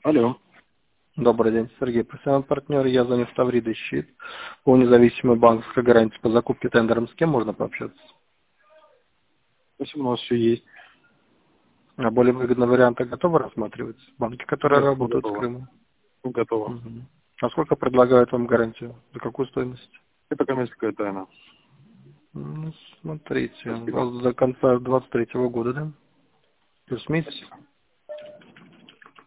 Алло. Добрый день, Сергей, профессиональный партнер. Я звоню в Таврида Щит. По независимой банковской гарантии по закупке тендером. С кем можно пообщаться? Спасибо, у нас все есть. А более выгодные варианты готовы рассматривать? Банки, которые Да, работают с готово. Крымом. Готово. Мгм. А сколько предлагают вам гарантию? За какую стоимость? Это коммерческая тайна. Ну, смотрите, у Спасибо. вас до конца 23-го года, да? Плюс месяц? Спасибо.